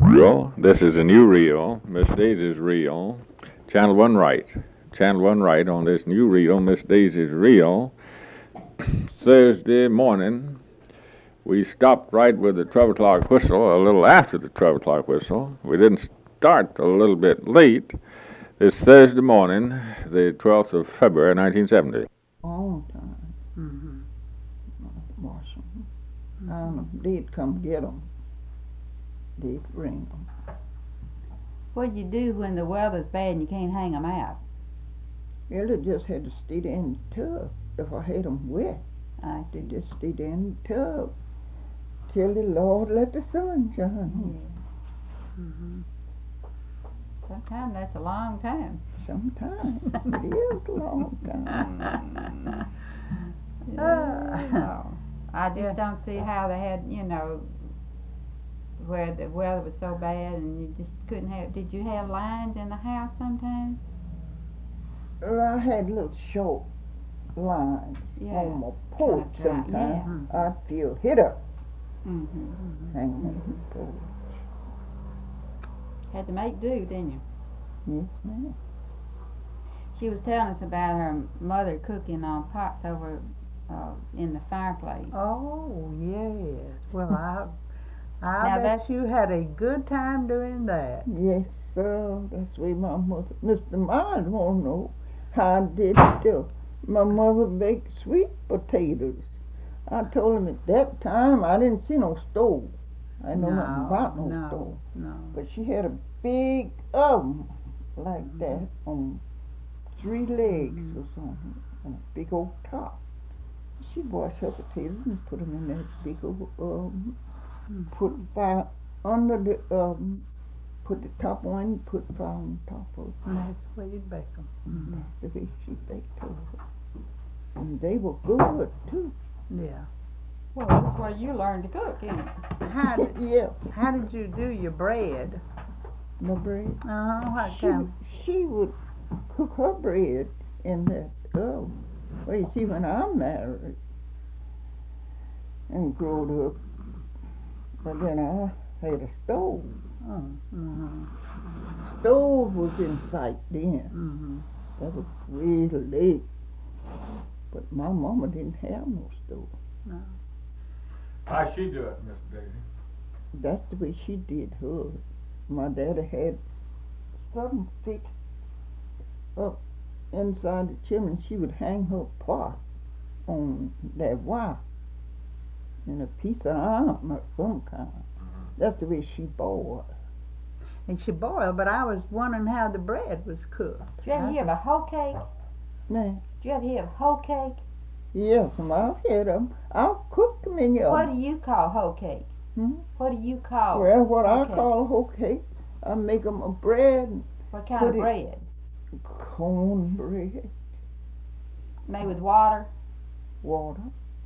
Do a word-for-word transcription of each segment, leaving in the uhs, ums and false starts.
Reel. This is a new reel. Miss Daisy's reel. Channel one right. Channel one right on this new reel, Miss Daisy's reel. Thursday morning, we stopped right with the twelve o'clock whistle, a little after the twelve o'clock whistle. We didn't start a little bit late. This Thursday morning, the twelfth of February, nineteen seventy. All time. Mm-hmm. Marshall. Mm-hmm. Um, they'd come get them. They'd bring them. What do you do when the weather's bad and you can't hang them out? Well, they just had to stay there in the tub. If I had them wet, I they just stay there in the tub till the Lord let the sun shine. Yeah. Mm-hmm. Sometimes that's a long time. Sometimes it is a long time. Yeah. I just yeah. don't see how they had, you know, where the weather was so bad and you just couldn't have. Did you have lines in the house sometimes? Well, I had little short lines yeah. on my porch right. sometimes. Yeah. I'd feel hit up mm-hmm. mm-hmm. hanging on the porch. Had to make do, didn't you? Yes, ma'am. She was telling us about her mother cooking on pots over uh, in the fireplace. Oh, yes. Well, I I now bet you had a good time doing that. Yes, sir. That's the way my mother... Mister Miles won't know how I did it too. My mother baked sweet potatoes. I told him at that time I didn't see no stove. I didn't know no, nothing about no, no stove. No. But she had a big oven like mm-hmm. that on three legs mm-hmm. or something, and a big old top. She'd wash her potatoes and put them in that big old oven. Mm-hmm. Put fire under the oven. Put the top on, put fire on top of it. And that's the way you'd bake them. Mm-hmm. That's the way she baked hers. And they were good too. Yeah. Well, that's where you learned to cook, isn't it? How did, yeah. How did you do your bread? My bread? Uh-huh. What she, kind? She would cook her bread in that oven. Well, you see, when I married and grew up, but then I had a stove. Oh. Mm-hmm. Stove was in sight then. Mm-hmm. That was way late. But my mama didn't have no stove. No. How'd she do it, Miss Daisy? That's the way she did hers. My daddy had something fixed up inside the chimney. She would hang her pot on that wire in a piece of iron of some kind. Mm-hmm. That's the way she boiled. And she boiled, but I was wondering how the bread was cooked. Did you ever hear of a hoe cake? Man. Did you ever hear of hoe cake? Yes, I've had them. I've cooked them in your... What do you call hoe cake? Hmm? What do you call Well, what hoe I cake? call a hoe cake, I make them a bread. What kind of bread? Corn bread. Made with water? Water.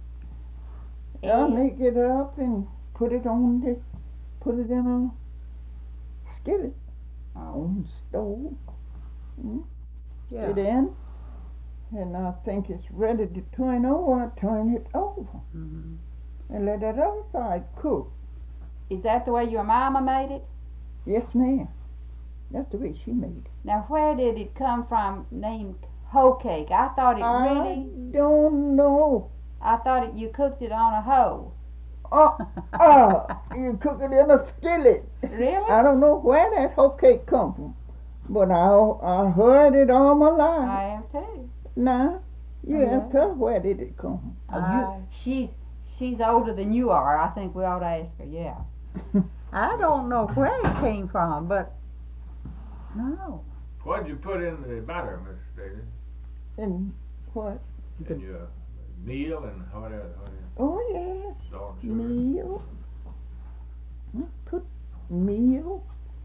And I make it up and put it on the, put it in a skillet oh. on the stove. Hmm? Yeah. It in. And I think it's ready to turn over, I turn it over. Mm-hmm. And let that other side cook. Is that the way your mama made it? Yes, ma'am. That's the way she made it. Now, where did it come from named hoe cake? I thought it I really... I don't know. I thought it, you cooked it on a hoe. Oh, uh, you cook it in a skillet. Really? I don't know where that hoe cake come from. But I, I heard it all my life. I am too. Now, you Mm-hmm. ask her where did it come from. Uh, you, she's she's older than you are. I think we ought to ask her. Yeah. I don't know where it came from, but no. What did you put in the batter, Miss Daisy? And what? In your meal and what else? Oh yes, Salt and sugar. meal. I put meal,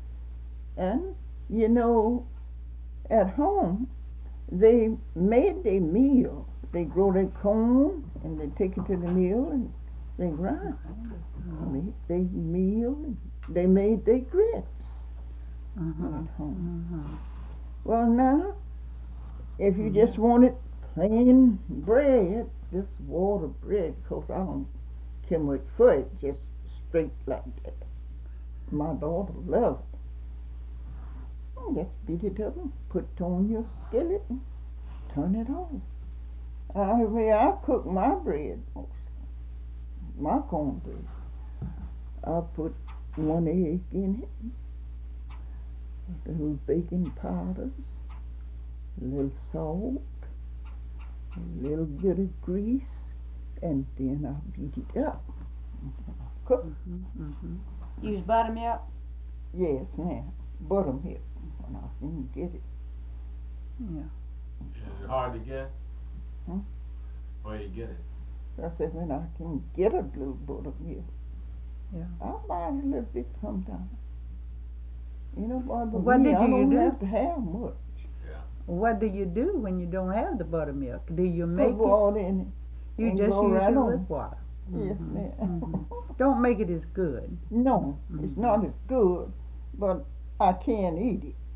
and you know, at home. They made their meal. They grow their corn and they take it to the mill and they grind. Mm-hmm. They made their meal and they made their grits mm-hmm. at home. Mm-hmm. Well, now, if you mm-hmm. just wanted plain bread, just water bread, because I don't care much for it, just straight like that. my daughter loves it. Oh, just beat it up and put it on your skillet and turn it off. I mean, I cook my bread most, my cornbread. I put one egg in it, a little baking powders, a little salt, a little bit of grease, and then I beat it up. Cook. Mm-hmm. Mm-hmm. Use buttermilk? Yes, ma'am. Buttermilk when I can get it. Yeah. Is it hard to get? Hmm? Where you get it? I said when I can get a little buttermilk. Yeah. I'll buy it a little bit sometime. You know, boy, but What me, did I you don't do? have to have much. What do you do when you don't have the buttermilk? Do you make Put it? water in it. You and just go use right it on. with water. Yes, Mhm, ma'am. mhm. Don't make it as good. No, it's Mhm. not as good, but I can eat it.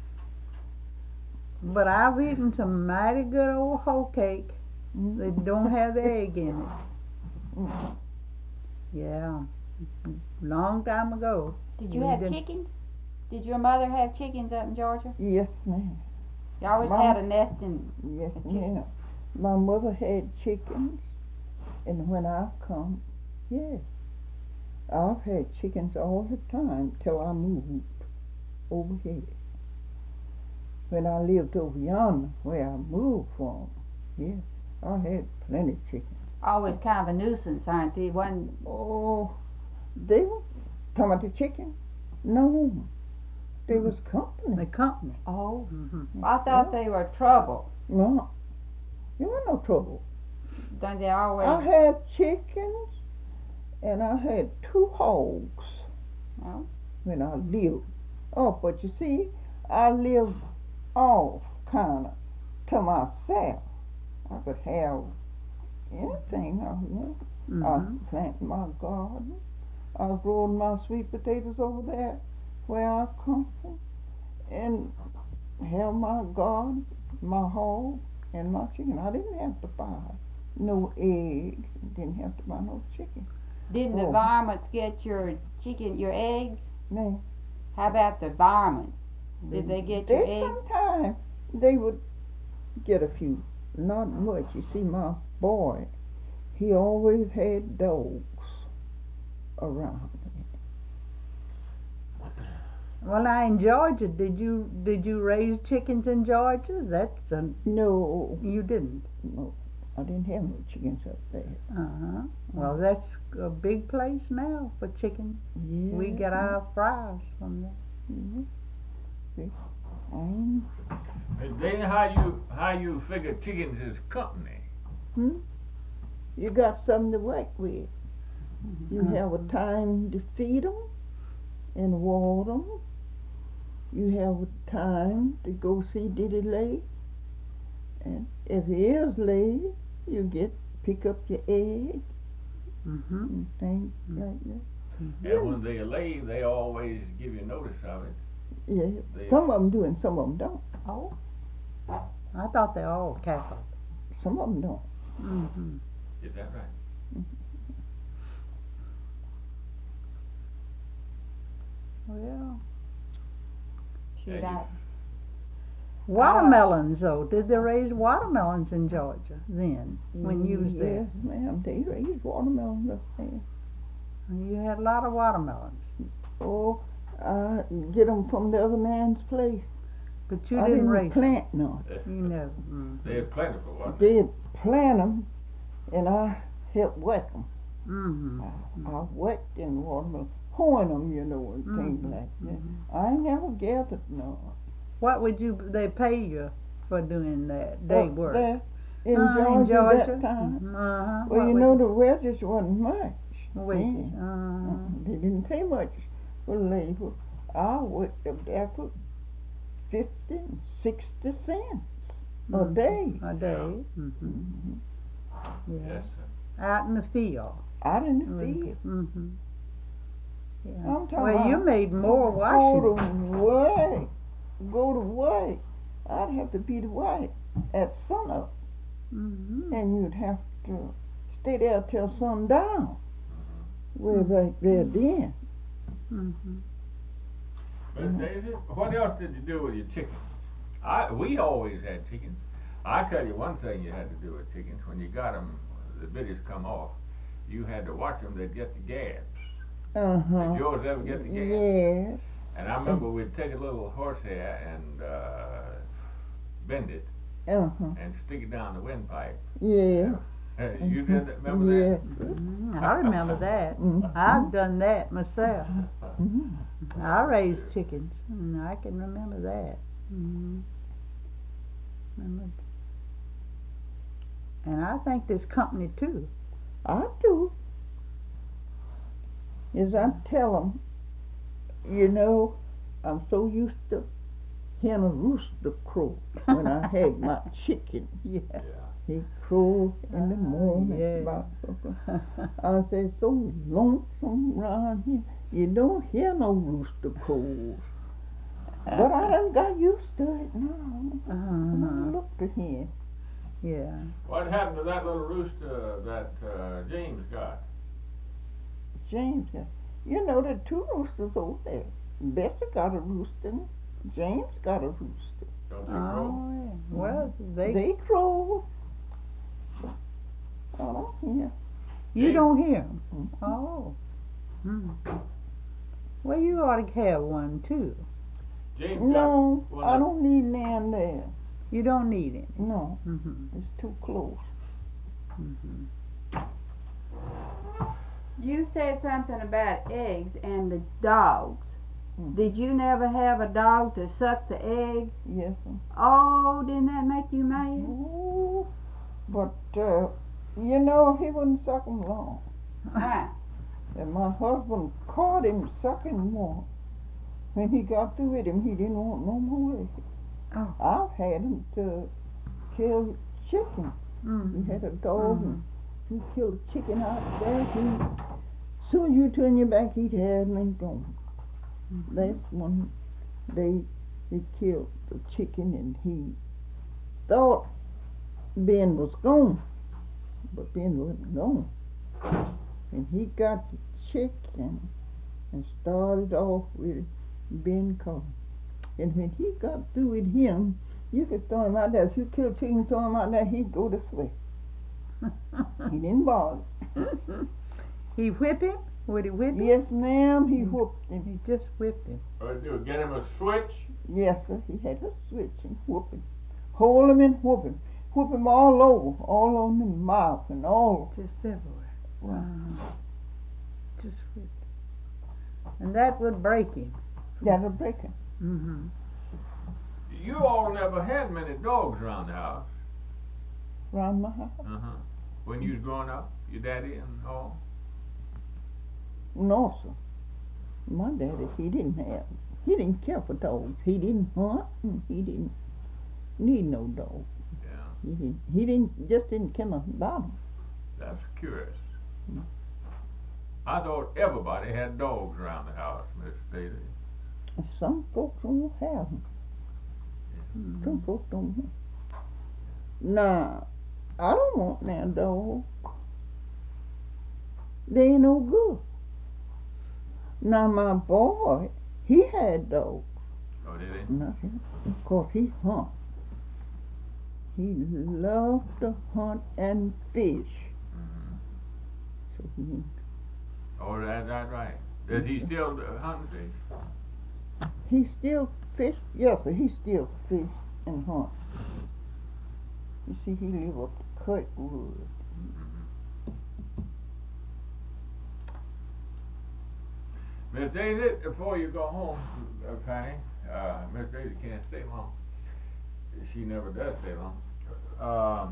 But I've eaten some mighty good old hoe cake Mm. that don't have the egg in it. Mm. Yeah. Long time ago. Did you We have did- chickens? Did your mother have chickens up in Georgia? Yes, ma'am. You always Mama- had a nest in. Yes, A chicken. ma'am. My mother had chickens, and when I come, yes, I've had chickens all the time till I moved over here. When I lived over yonder, where I moved from, yes, I had plenty of chickens. Always kind of a nuisance, aren't they? One. Oh, they were talking about the chicken? No, they was company. The company. Oh. Mm-hmm. I thought they were trouble. No, you were no trouble. Don't they always? I had chickens, and I had two hogs Oh. when I lived. Oh, but you see, I lived off kind of to myself. I could have anything I want. Mm-hmm. I planted my garden. I was growing my sweet potatoes over there where I come from, and have my garden, my hog, and my chicken. I didn't have to buy no eggs. Didn't have to buy no chicken. Didn't the Oh. varmints get your chicken, your eggs? Man, How about the varmints? Did they get your they eggs? sometimes they would get a few, not much. You see, my boy, he always had dogs around. Well, now in Georgia, did you did you raise chickens in Georgia? That's a, No, you didn't. no, I didn't have no chickens up there. Uh huh. Well, that's a big place now for chickens. Yeah, We get our fries from there. yeah. See, I ain't, And then how you how you figure chickens is company? hmm? You got something to work with. You Uh-huh. have a time to feed them and water them. You have a time to go see did he lay, and if he is laid, you get pick up your egg Mm-hmm. and things like that. And when they leave, they always give you notice of it. Yeah, They- some of them do and some of them don't. Oh. I thought they all cackled. Some of them don't. Mm-hmm. Is that right? Well, Shoot, And you- I, watermelons though. Did they raise watermelons in Georgia then when you was there? Yes, ma'am. They raise watermelons up there. You had a lot of watermelons, Oh, I get them from the other man's place. but you I didn't, didn't raise plant none. them. You know. Mm. They're plentiful, wasn't they? They plant them, and I help wet them. Mm-hmm. I, I wet in watermelon, hoeing them, you know, and things Mhm, like that. mhm. I ain't never gathered none. What would you they pay you for doing that day Up work? there in Uh, Georgia, in Georgia? that time. Mhm, uh-huh. Well, What you would know, the wages wasn't much. wages. then. Uh-huh. Uh, They didn't pay much for labor. I worked up there for fifty and sixty cents a Mhm. day. A day. Mm-hmm. Mhm. Yeah. Yes, sir. Out in the field. Out in the field. Mm-hmm. Yeah. I'm talking Well, you about made more Go washing. to work. Go to work. I'd have to be to work at sunup, Mm-hmm. and you'd have to stay there till sundown. We're back there then. Mhm. Miss Daisy, what else did you do with your chickens? I we always had chickens. I tell you one thing you had to do with chickens when you got them, the bitties come off. You had to watch them. They'd get the gabs. Uh huh. Did yours ever get the gabs? Yes. And I remember we'd take a little horsehair and uh, bend it Uh huh. and stick it down the windpipe. Yeah. You did that? Remember Yes. Mhm, I remember that. Mhm. I've done that myself. that? Mhm. I raised chickens, and I can remember that. Mhm. Remember. And I think this company too. I do. As I tell them, you know, I'm so used to hearing a rooster crow when I had my chicken. Yeah. Yeah. He crowed in the Ah, morning. yeah. About, I said, so lonesome round here. You don't hear no rooster crows. But I done got used to it now. Uh-huh. Look to him. Yeah. What happened to that little rooster that uh, James got? James got, you know, the two roosters over there. Bessie got a rooster. James got a rooster. Don't they crow? Oh, yeah. Well, they, They crow. I don't hear. you James- don't hear 'em. Mm. Oh. Hmm. Well, you ought to have one too. James No, got one I that- don't need land there. You don't need it. No, Mhm. it's too close. Mhm. You said something about eggs and the dogs. Mm. Did you never have a dog to suck the eggs? Yes, sir. Oh, didn't that make you mad? Ooh, but uh, you know he wouldn't suck 'em long. Why? And my husband caught him sucking one. When he got through with him, he didn't want no more eggs. Oh. I've had him to kill chicken. Mhm. We had a dog, Mhm. and he killed a chicken out there. He, soon you turn your back, he'd have him and gone. That's one day he killed the chicken, and he thought Ben was gone, but Ben wasn't gone. And he got the chicken and started off with Ben caught him. And when he got through with him, you could throw him out there. If you killed chicken, throw him out there, he'd go to sleep. He didn't bother. He whip him? Would he whip him? Yes, ma'am, he whooped him. He just whipped him. What did you do? Get him a switch? Yes, sir, he had a switch and whoop him. Hold him and whoop him. Whoop him all over, all on the mouth and all. Just everywhere. Wow. Uh-huh. Just whipped him. And that would break him. That'll break him. Mm-hmm. You all never had many dogs around the house. Round my house. Uh-huh. When you was growing up, your daddy and all? No, sir. My daddy, he didn't have, he didn't care for dogs. He didn't hunt, and he didn't need no dog. Yeah. He didn't, he didn't, just didn't care nothing about him. That's curious. Mm. I thought everybody had dogs around the house, Miss Daisy. Some folks don't have them. Mm-hmm. Some folks don't have 'em. Now, I don't want no dog. They ain't no good. Now, my boy, he had dogs. Oh, did he? Nothing. Of course, he hunt. He loved to hunt and fish. Mm-hmm. So he, Oh, that, that's right. Does he still uh, hunt and fish? he still fish. Yes, sir, he still fish and hunt. You see, he live up to Kirkwood. Miss Daisy, before you go home, uh, Fanny, uh, Miss Daisy can't stay long. She never does stay long. Um,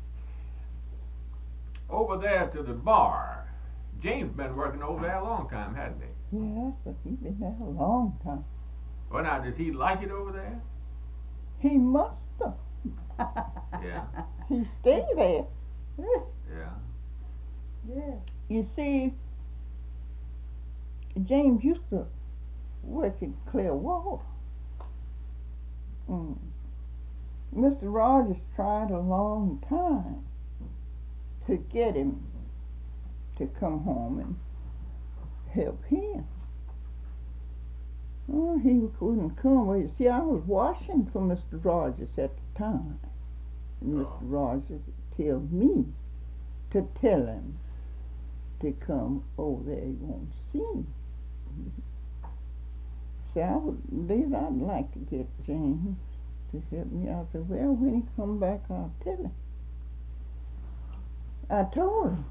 over there to the bar, James been working over there a long time, hasn't he? Yes, but he been there a long time. Well, now, does he like it over there? He must have. Yeah. He stay there. Yeah. Yeah. You see, James used to work in Clearwater. Mm. Mister Rogers tried a long time to get him to come home and help him. Oh, he couldn't come. Well, you see, I was washing for Mister Rogers at the time. And Mister Oh. Rogers tell me to tell him to come over there. He won't see me. See, I would, Liz, I'd like to get James to help me. I said, well, when he come back, I'll tell him. I told him.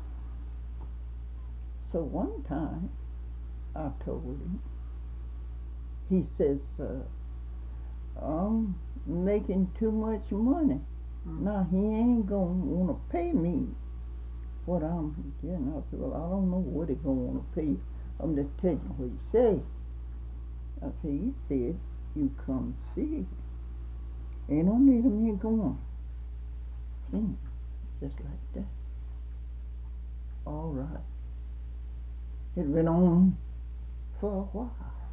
So one time, I told him, he says, uh, I'm making too much money. Mm. Now, he ain't gonna wanna pay me what I'm getting. I said, well, I don't know what he gonna wanna pay you. I'm just telling you what he said. I said, he said, you come see. Ain't no need of me going. See, just like that. All right. It went on for a while.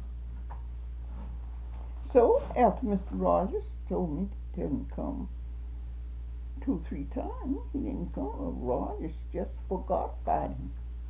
So, after Mister Rogers told me to tell him to come two, three times, he didn't come. Rogers just forgot about him.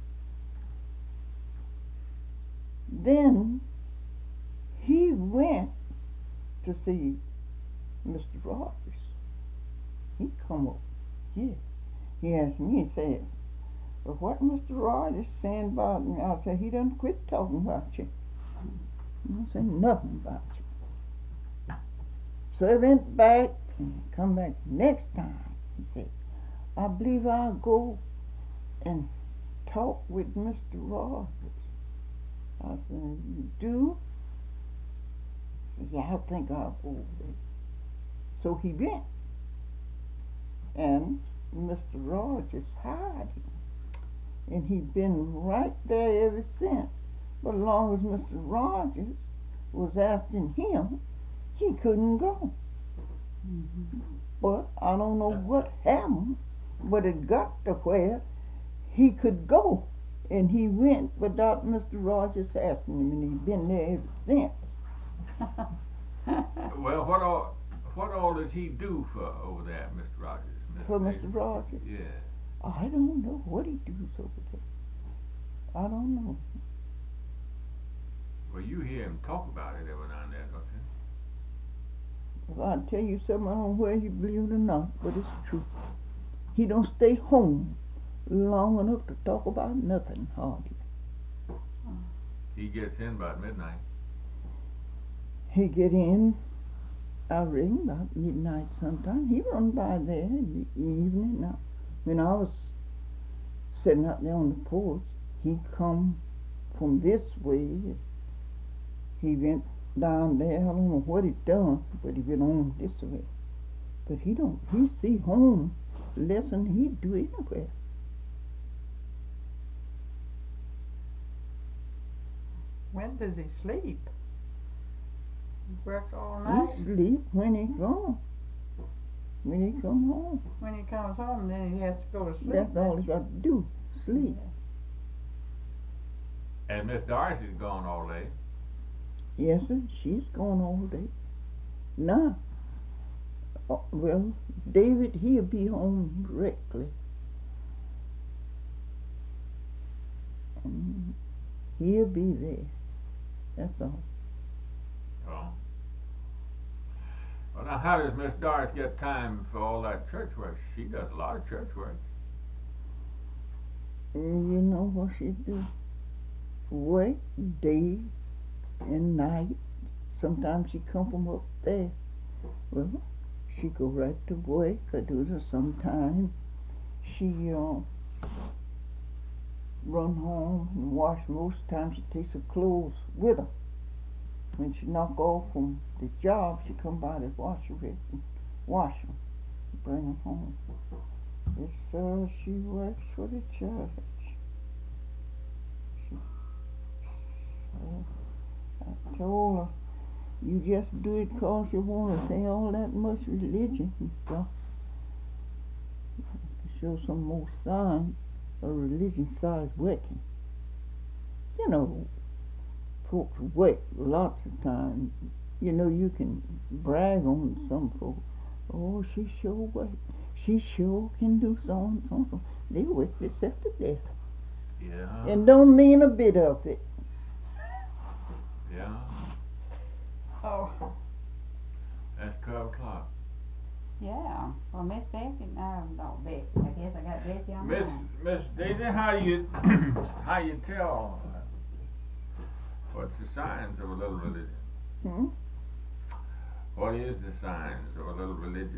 Then, he went to see Mister Rogers. He come up here. He asked me, he said, well, what Mister Rogers saying about me? I said, he done quit talking about you. He don't say nothing about you. So I went back and come back next time. He said, I believe I'll go and talk with Mister Rogers. I said, you do? He said, yeah, I think I'll go over there. So he went. And Mister Rogers hired him. And he'd been right there ever since. But as long as Mister Rogers was asking him, he couldn't go. Mm-hmm. But I don't know what happened, but it got to where he could go. And he went without Mister Rogers asking him, and he's been there ever since. Well, what all, what all does he do for over there, Mister Rogers? Mister For Mister Davis? Rogers? Yeah. I don't know what he does over there. I don't know. Well, you hear him talk about it every now and then, don't you? If I tell you something, I don't know whether you believe it or not, but it's true. He don't stay home long enough to talk about nothing, hardly. He gets in about midnight. He get in, I reckon, about midnight sometime. He run by there in the evening. Now, when I was sitting out there on the porch, he come from this way. He went down there. I don't know what he done, but he went on this way. But he don't. He see home less than he do anywhere. When does he sleep? He works all He night. sleep when he gone. When he come home, When he comes home, then he has to go to sleep. that's all he got to do. Sleep. And Miss Darcy's gone all day. Yes, sir. She's gone all day. Now, uh, well, David, he'll be home directly. And he'll be there. That's all. Oh. Well, now, how does Miss Doris get time for all that church work? She does a lot of church work. And you know what she do? Work day and night. Sometimes she come from up there. Well, she go right to work. I do this sometime. She uh, run home and wash. Most times she takes her clothes with her. When she knock off from the job, she come by the washer and wash them, bring them home. Yes, sir, she works for the church. She, uh, I told her, you just do it 'cause you want to say all that much religion and stuff. To show some more sign of religion starts working. You know, folks work lots of times. You know, you can brag on some folks. Oh, she sure work. She sure can do so and so and so. They work themselves to death. Yeah. And don't mean a bit of it. Yeah. Oh. That's twelve o'clock. Yeah, well, Miss Becky, no, no, Becky, I guess I got Becky on the Miss, line. Miss Daisy, how you, how you tell uh, what's the signs of a little religion? Hmm? What is the signs of a little religion?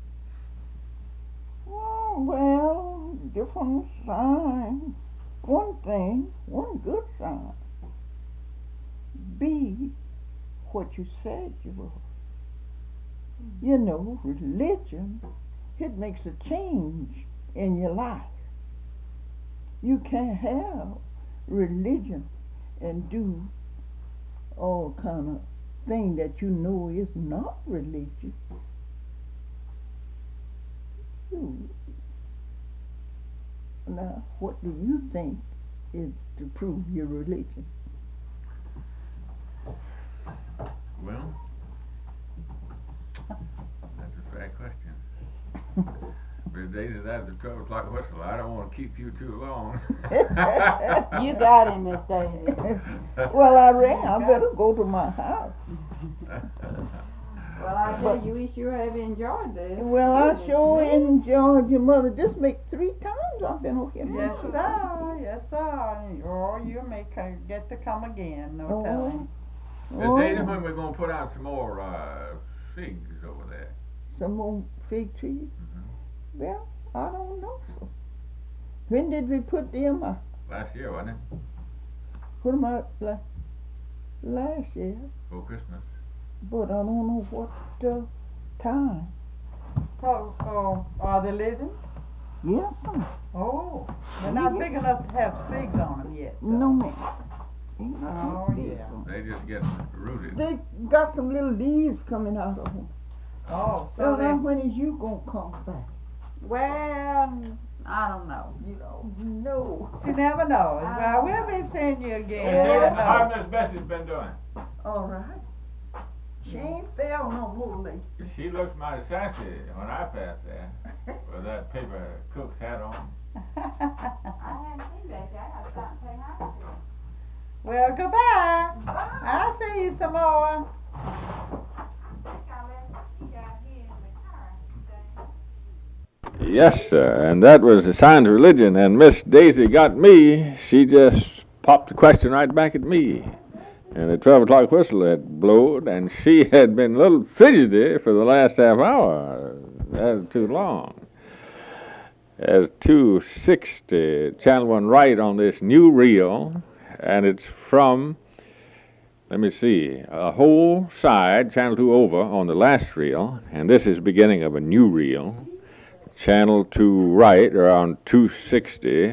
Oh, well, different signs. One thing, one good sign. Be what you said you were. You know, religion, it makes a change in your life. You can't have religion and do all kind of thing that you know is not religious. You, now, what do you think is to prove your religion? Well, that's a fair question. Miss Daisy, that's the twelve o'clock whistle. I don't want to keep you too long. You got him, Miss Daisy. Well, I reckon I better go to my house. Well, I tell you, we sure have enjoyed this. Well, I sure enjoyed your mother. Just make three times I've been over here. Yes, sir, yes, sir. Or you may co- get to come again, no Oh. telling. Miss Oh, Daisy, when we're going to put out some more uh, figs over there? some more fig trees? Mm-hmm. Well, I don't know. So. When did we put them out? Last year, wasn't it? Put them out la- last year, Before Christmas. but I don't know what uh, time. So, oh, are they living? Yeah. Oh, they're not big enough to have figs on them yet. though. No, ma'am. Ain't got Oh, no figs yeah. on 'em. They just get rooted. They got some little leaves coming out of them. Oh, so So they, then when is you gonna come back? well, I don't know. You don't know. You never know. Well, we'll be seeing you Miss again. Daisy, Never how know. Miss Bessie's been doing? All right. She ain't fell no more lately. She looks mighty sassy when I pass there, with that paper cook's hat on. I haven't seen Becky, I gotta stop and say hi to her. Well, goodbye. I'll see you some more. Yes, sir, and that was the sign of religion, and Miss Daisy got me. She just popped the question right back at me. And the twelve o'clock whistle had blowed, and she had been a little fidgety for the last half hour. That was too long. There's two sixty, channel one right on this new reel, and it's from, let me see, a whole side, channel two over on the last reel, and this is the beginning of a new reel. Channel two right around two sixty,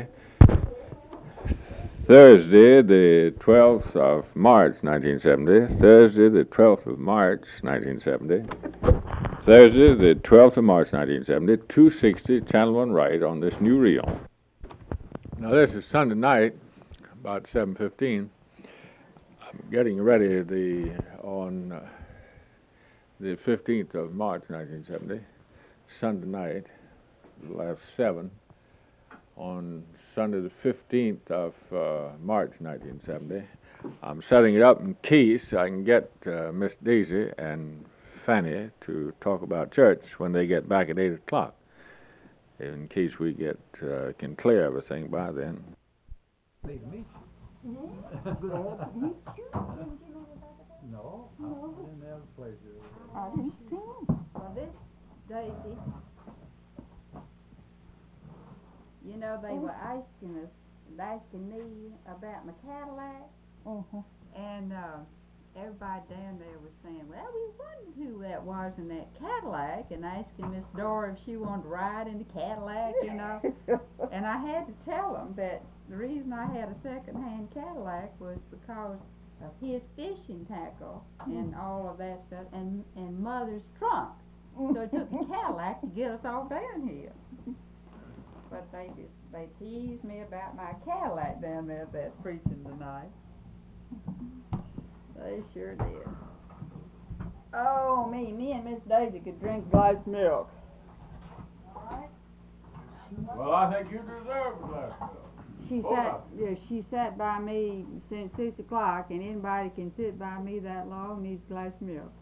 Thursday the twelfth of March nineteen seventy, Thursday the twelfth of March nineteen seventy, Thursday the twelfth of March nineteen seventy, two sixty, channel one right on this new reel. Now this is Sunday night, about seven fifteen. I'm getting ready the on uh, the fifteenth of March nineteen seventy, Sunday night. Last seven on Sunday the fifteenth of uh, March nineteen seventy. I'm setting it up in case I can get uh, Miss Daisy and Fanny to talk about church when they get back at eight o'clock. In case we get uh, can clear everything by then. Pleased to meet you. No, I didn't have a pleasure. I didn't see him. Well, this Daisy, you know, they were asking us, asking me about my Cadillac, Uh-huh. and uh, everybody down there was saying, well, we wondered who that was in that Cadillac, and asking Miss Dora if she wanted to ride in the Cadillac, you know. And I had to tell them that the reason I had a second-hand Cadillac was because of his fishing tackle and all of that stuff, and and Mother's trunk. So it took a Cadillac to get us all down here. But they just, they teased me about my Cadillac down there at that preaching tonight. They sure did. Oh, me, me and Miss Daisy could drink glass milk. Well, I think you deserve a glass of milk. she Hold sat, up. yeah, she sat by me since six o'clock, and anybody can sit by me that long needs a glass of milk.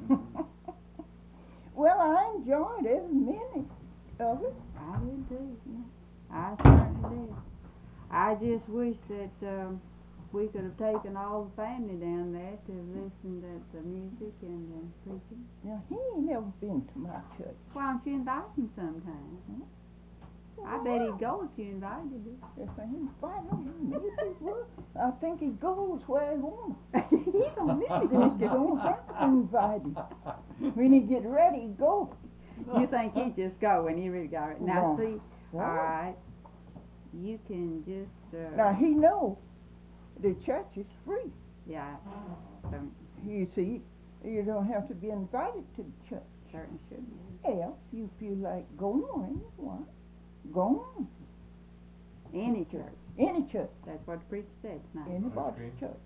Well, I enjoyed every minute of it. I did too. I certainly did. I just wish that um, we could have taken all the family down there to listen to the music and the preaching. Now, he ain't never been to my church. Why don't you invite him sometime? I bet he'd go if you invited him. If I invite him, maybe he would. I think he goes where he wants. He don't miss it. Then you don't have to invite him. When he get ready, he go. You think he'd just go when he really got it? Now No. see, No. all right, you can just uh, Now, he knows the church is free. yeah, um, You see, you don't have to be invited to the church. certainly should be. Else, you feel like going on, why? Go on. Any church. Any church. That's what the preacher said tonight. Anybody's Okay. church.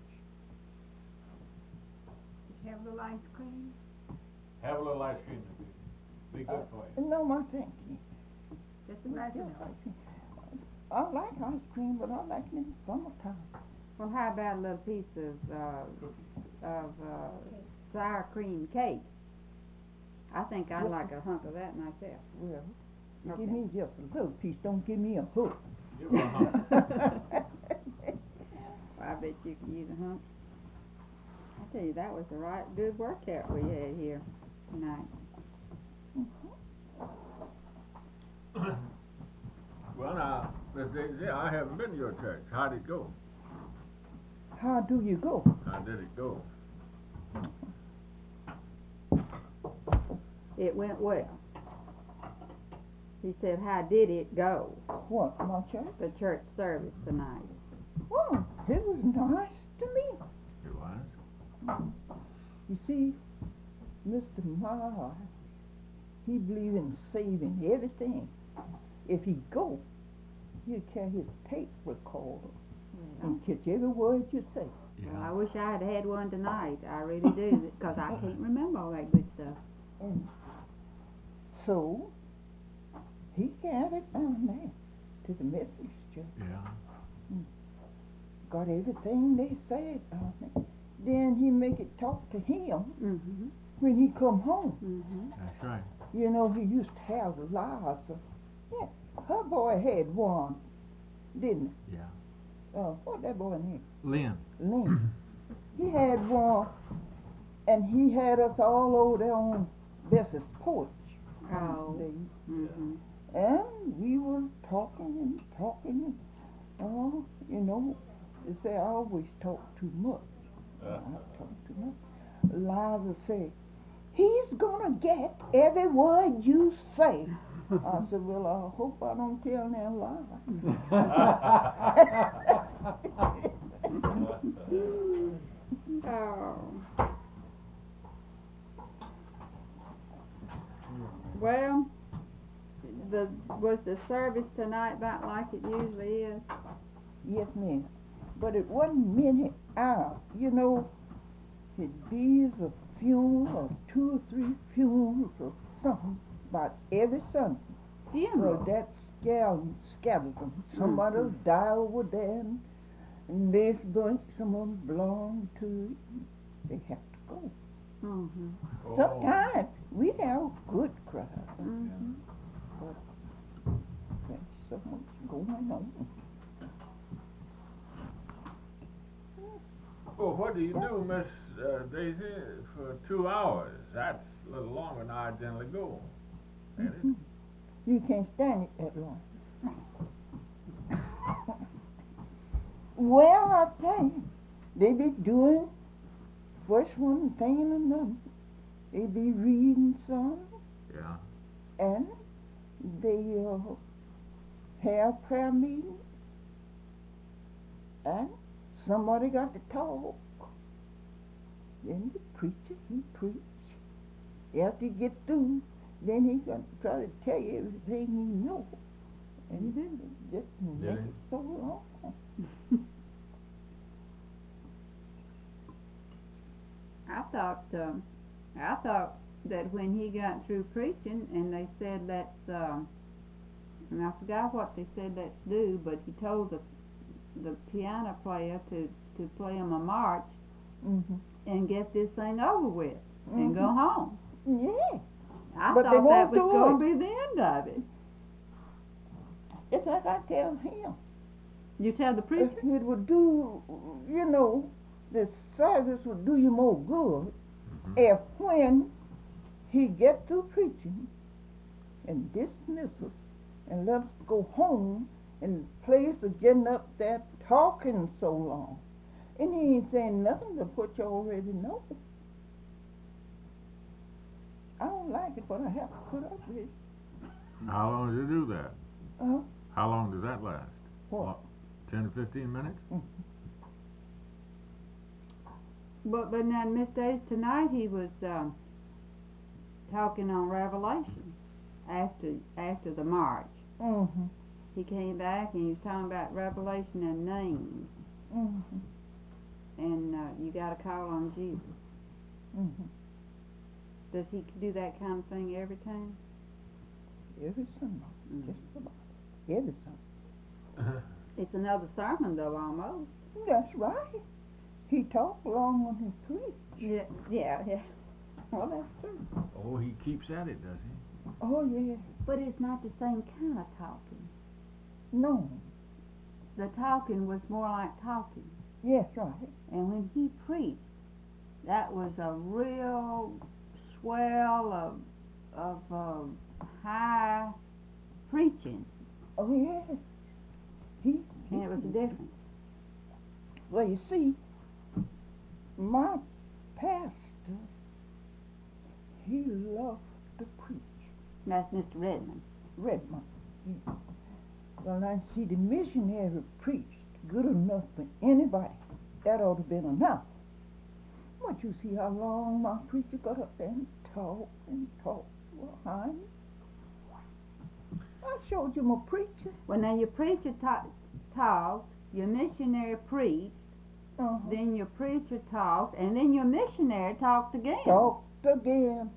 Have a little ice cream? Have a little ice cream. Be good for you. No, my thank you. Just imagine it. Ice cream. I like ice cream, but I like it in the summertime. Well, how about a little piece of uh, of uh, sour cream cake? I think I'd Yes. like a hunk of that myself. Well, Okay. give me just a little piece. Don't give me a hook. Give her a hunk. I bet you could use a hunk. I tell you, that was a right good workout we had here tonight. Well, now, Miss Daisy, I haven't been to your church. How did it go? How do you go? How did it go? It went well. He said, how did it go, What, my church? the church service tonight? Oh, it was nice to me. It was. You see, Mister Miles, he believe in saving everything. If he go, he'll carry his tape recorder and catch every word you say. Well, I wish I had had one tonight. I really do, because I can't remember all that good stuff. And so, he carried it down there to the Methodist church. Yeah. Got everything they said down there. Then he make it talk to him Mm-hmm. when he come home. Mm-hmm. That's right. You know, he used to have lots of, yeah, her boy had one, didn't Yeah. he? Uh, what that boy name? Lynn. Lynn. He had one, and he had us all over there on Bess's porch. Oh. They- Mm-hmm. And we were talking and talking, and, oh, you know, they say I always talk too much. I talk too much. Liza said, he's gonna get every word you say. I said, well, I hope I don't tell no lie. Oh. Well, the was the service tonight about like it usually is? Yes, ma'am. But it wasn't many hours. You know, it'd be a funeral or two or three funerals or something about every Sunday. Funeral. Well, that scared, scatters them. Somebody will die over there, and, and this bunch, some of them belong to it. They have to go. Mm-hmm. Oh. Sometimes we have good crowds, Mm-hmm. but there's so much going on. Well, what do you do, Miss uh, Daisy, for two hours? That's a little longer than I generally go. Ain't it? Mhm. You can't stand it that long. Well, I tell you, they be doing first one thing and another. They be reading some, Yeah. and they uh, have prayer meetings, and somebody got to talk. Then the preacher, he preach. After he get through, then he gonna try to tell you everything he know. And then just make he? it so long. I thought, um, I thought that when he got through preaching and they said let's, um, and I forgot what they said let's do, but he told the the piano player to to play him a march Mm-hmm. and get this thing over with and go Mhm. home. Yeah. I But they thought that won't was do going it. to be the end of it. It's like I tell him. You tell the preacher? It would do, you know, the service would do you more good Mhm. if when he get through preaching and dismiss us and let us go home and place is getting up there talking so long. And he ain't saying nothing but what you already know. I don't like it, but I have to put up with it. How long does it do that? Uh, How long does that last? what? Ten to fifteen minutes? Mm. But but now Miss Days tonight he was um, talking on Revelation after after the march. Mm-hmm. He came back and he was talking about Revelation and names, Mm-hmm. and uh, you got to call on Jesus. Mm-hmm. Does he do that kind of thing every time? Every Sunday. Mm. Just about every Sunday. It's another sermon though, almost. That's right. He talked long when he preached. Yeah, yeah, yeah. Oh, that's true. Oh, he keeps at it, does he? Oh, yeah. But it's not the same kind of talking. No. The talking was more like talking. Yes, right. And when he preached, that was a real swell of of uh, high preaching, Oh, yes. He, he, and it was a difference. Well, you see, my pastor, he loved to preach. That's Mister Redmond. Redmond. Yeah. Well, I see the missionary preached good enough for anybody. That ought to have been enough. But you see how long my preacher got up there and talked and talked. Well, honey, I showed you my preacher. Well, now your preacher ta- talked, your missionary preached, Uh-huh. then your preacher talked, and then your missionary talked again. Talked again.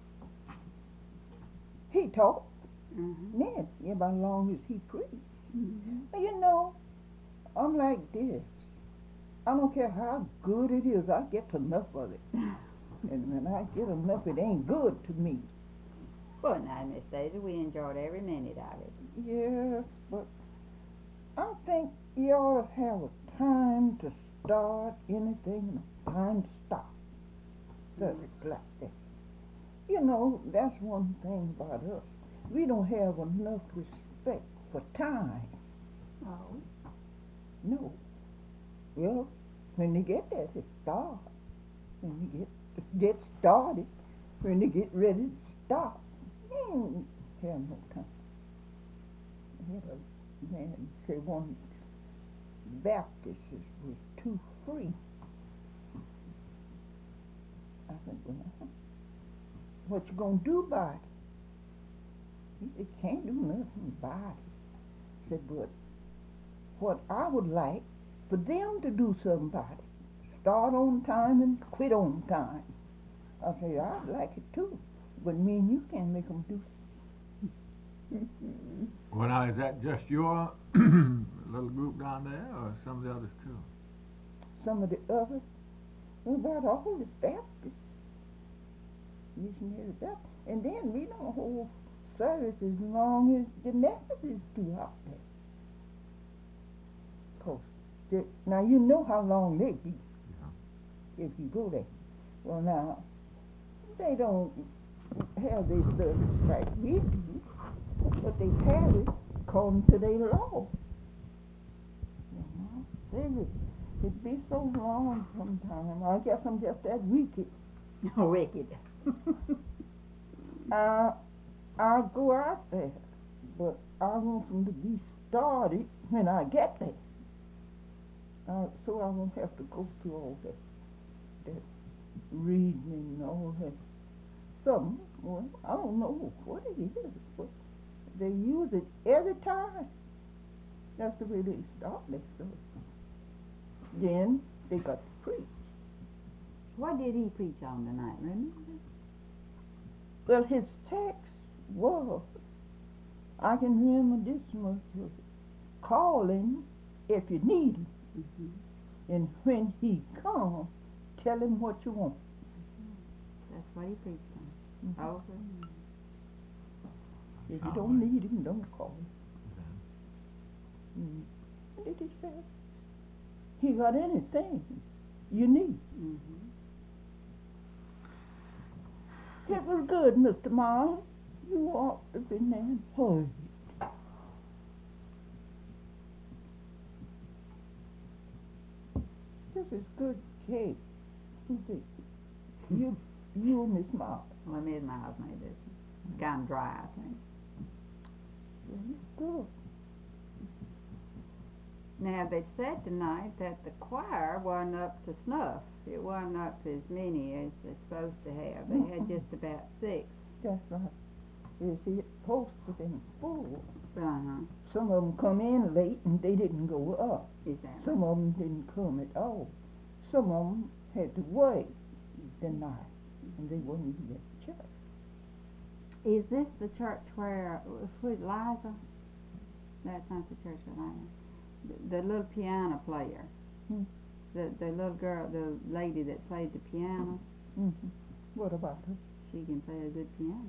He talked. Mhm. Then, yeah, about as long as he preached. Mhm. But you know, I'm like this. I don't care how good it is, I get enough of it. And when I get enough, it ain't good to me. Well, now, Miss Daisy, we enjoyed every minute of it. Yes, but I think you ought to have a time to start anything and a time to stop. Service like that. You know, that's one thing about us. We don't have enough respect for time. Oh. No. Well, when you get there, they start. When you get get started, when you get ready to stop, you ain't have no time. I had a man say one Baptist was too free. I said, well, what you gonna do about it? He said, can't do nothing about it. I said, but what I would like for them to do something about it. Start on time and quit on time. I said, I'd like it too. But me and you can't make them do something. Well, now, is that just your little group down there, or some of the others too? Some of the others, well, about all the Baptists, missionary Baptists. And then we don't hold service as long as the Methodists do out there. Cause they, now you know how long they be if you go there. Well, now they don't have their service like we do, but they have it according to their law. You know, they it be so long sometimes. I guess I'm just that wicked. Wicked. I I go out there, but I want them to be started when I get there. Uh, so I won't have to go through all that, that reading and all that. Some, well, I don't know what it is, but they use it every time. That's the way they start their stuff. Then they got to preach. What did he preach on tonight, remember? Well, his text was, I can remember this much of it, calling if you need him. Mm-hmm. And when he comes, tell him what you want. That's what he preached on. Mhm. Over and over. If you Sound don't right. need him, don't call him. Mm. What did he say? He got anything you need. Mm-hmm. It was good, Mister Miles. You ought to be there and heard it. This is good cake. Who did it? You, you and Miss Miles. Well, me and Miles made this. Kind of dry, I think. Yeah, it's good. Now, they said tonight that the choir wasn't up to snuff. It wasn't up to as many as they're supposed to have. They had just about six. That's right. You see, it's posted in full. Uh-huh. Some of them come in late and they didn't go up. Is that right? Some of them didn't come at all. Some of them had to wait the night, and they weren't even at church. Is this the church where, with Liza? That's not the church of Liza. The, the little piano player. Hmm. The the little girl, the lady that played the piano. Mm-hmm. What about her? She can play a good piano.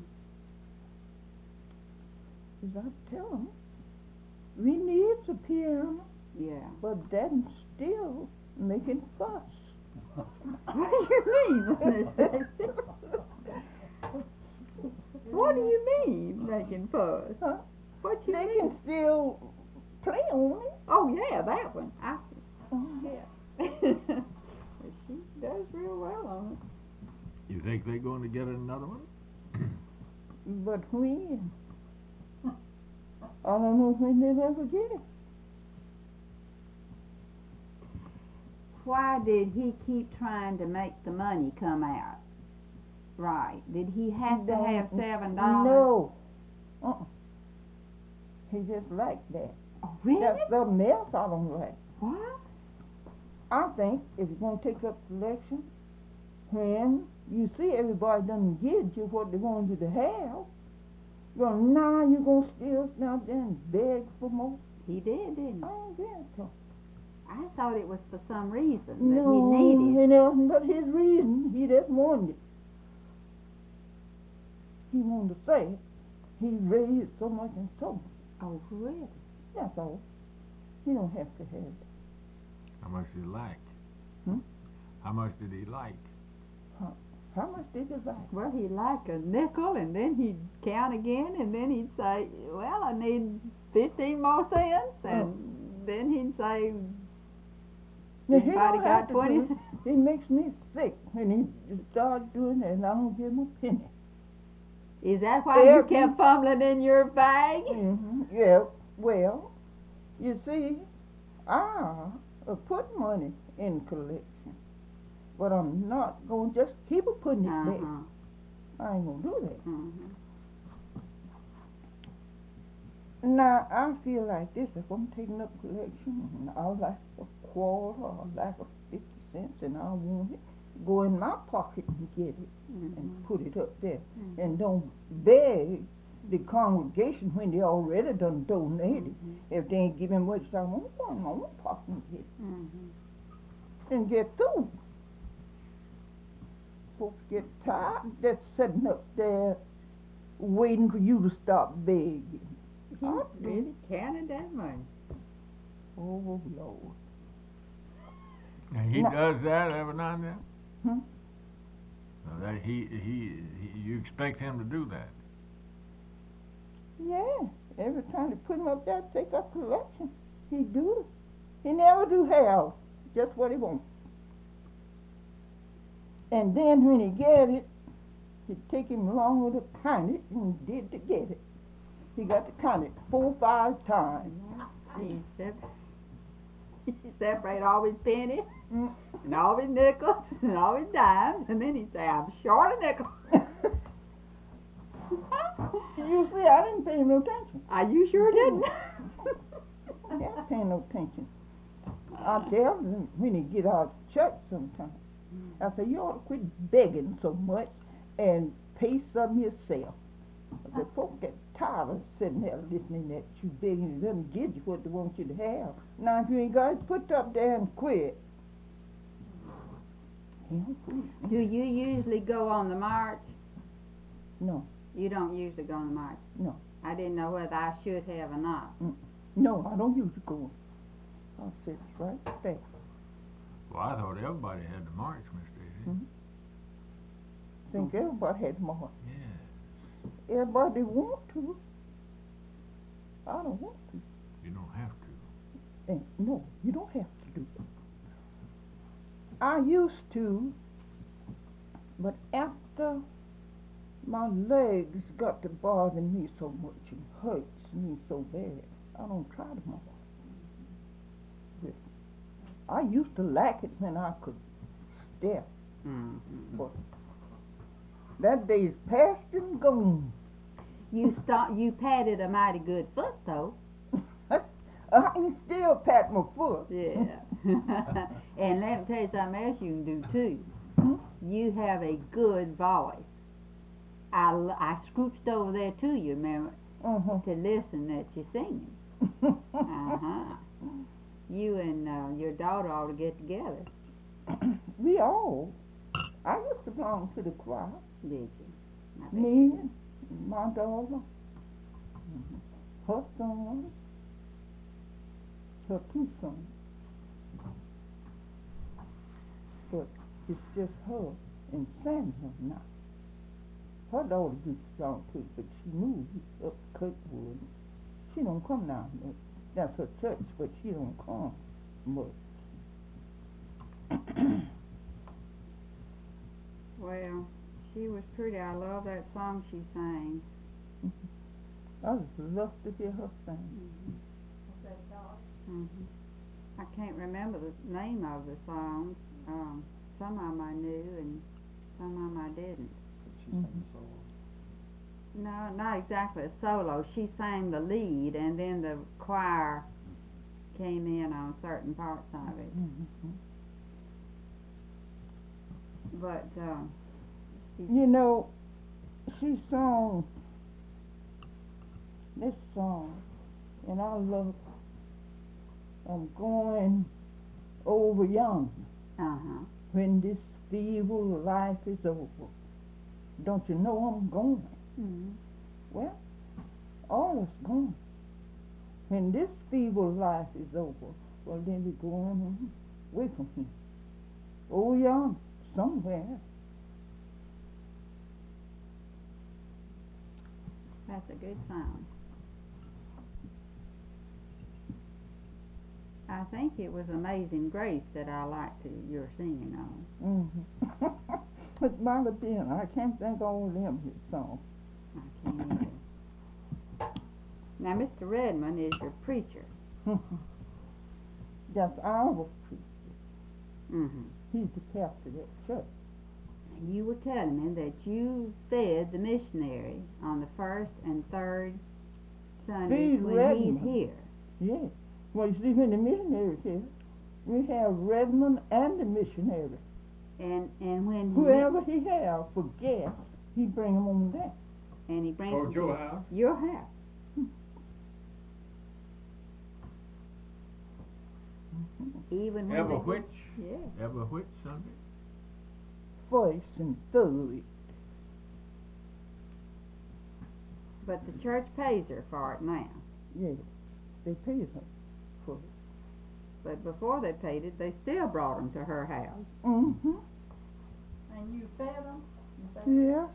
As I tell them, we need a piano, Yeah. but then still making fuss. What do you mean? What do you mean, making fuss? Huh? What you They mean? can still play on it. Oh yeah, that one. I Oh, yeah. She does real well on it. You think they're going to get another one? but when? I don't know when they'll ever get it. Why did he keep trying to make the money come out? Right. Did he have to have seven dollars? No. Uh-uh. He just like that. Oh, really? That's something else I don't like. What? I think if you're going to take up collection, when you see everybody doesn't give you what they want you to have, well, now you're going to still stand there and beg for more. He did, didn't I he? don't get it. I thought it was for some reason that No, he needed. it wasn't but his reason. He just wanted it. He wanted to say he raised so much and so much. Oh, really? That's all. He don't have to have it. How much did he like? Hmm? How much did he like? How much did you like? Well, he'd like a nickel, and then he'd count again, and then he'd say, well, I need fifteen more cents, and then he'd say, Now, he anybody don't got have to twenty do it. It makes me sick when he starts doing that and I don't give him a penny. Is that why you Every- kept fumbling in your bag? Mm-hmm. Yeah, well, you see, I uh, put money in collection, but I'm not going to just keep a putting it there. Uh-huh. I ain't going to do that. Mhm. Now, I feel like this, if I'm taking up collection and I like a quarter or like a fifty cents and I want it, go in my pocket and get it Mhm. and put it up there. Mhm. And don't beg the congregation when they already done donated. Mhm. If they ain't giving much, I won't go in my own pocket and get it. Mhm. And get through. Folks get tired just sitting up there waiting for you to stop begging. He I really counted that money. Oh, Lord. And he No. does that every now and then? Hmm? So that he, he, he, you expect him to do that? Yeah, every time they put him up there to take up collection, he do it. He never do have just what he wants. And then when he get it, it take him longer to count it than it did to get it. He got to count it four or five times. He sep- he separate all his pennies Mm. and all his nickels and all his dimes, and then he'd say, I'm short a nickel. You see, I didn't pay no attention. Ah, you sure didn't. Yeah, I pay no attention. I tell him when he get out of church sometime. I say, you ought to quit begging so much and pay some yourself. The folk get tired of sitting there listening at you begging them to give you what they want you to have. Now if you ain't got it, put it up there and quit. Do you usually go on the march? No. You don't usually go on the march? No. I didn't know whether I should have or not. Mm. No, I don't usually go. I'll sit right there. Well, I thought everybody had to march, Miss Daisy. Mm-hmm. Think everybody had march. Yeah. Everybody want to. I don't want to. You don't have to. And no, you don't have to do it. I used to, but after my legs got to bothering me so much and hurts me so bad, I don't try to march. But I used to like it when I could step, Mm-hmm. but that day's past and gone. You start. You patted a mighty good foot, though. I can still pat my foot. Yeah. And let me tell you something else you can do too. Hmm? You have a good voice. I, l- I scooched over there to you, remember, Uh-huh. to listen at you singing. Uh-huh. You and uh, your daughter ought to get together. We all. I used to belong to the choir. Did you? I bet Me you and my daughter, her son, her two sons. But it's just her and Samuel now. Her daughter used to belong to it, but she moved up Kirkwood. She don't come now much. That's her church, but she don't come much. Well, she was pretty. I love that song she sang. I just love to hear her sing. hmm I can't remember the name of the songs. Um, some of them I knew and some of them I didn't. She Mhm. sang the solo. No, not exactly a solo. She sang the lead, and then the choir came in on certain parts of it. Mhm. But uh, You know, she sung this song, and I love I'm going over yonder uh huh. when this feeble life is over. Don't you know I'm going? Mm-hmm. Well, all is gone. When this feeble life is over, well, then we're going away from here. Over yonder, somewhere. That's a good song. I think it was Amazing Grace that I liked your singing on. Mm-hmm. It might have been. I can't think all of them his songs. I can't either. Now, Mister Redmond is your preacher. That's our preacher. Mm-hmm. He's the pastor of that church. And you were telling me that you fed the missionary on the first and third Sundays Feed when Redmond. he's here. Yes. Well, you see, when the missionaries here, we have Redmond and the missionary. And and when he Whoever he have for guests, he bring them on there. and he brings Oh, them your to house? your house. Even when Ever they which? yeah. Ever which Sunday? First and third. But the church pays her for it now. Yes. They pay her for it. But before they paid it, they still brought them to her house. Mm-hmm. And you fed them? You fed Yes.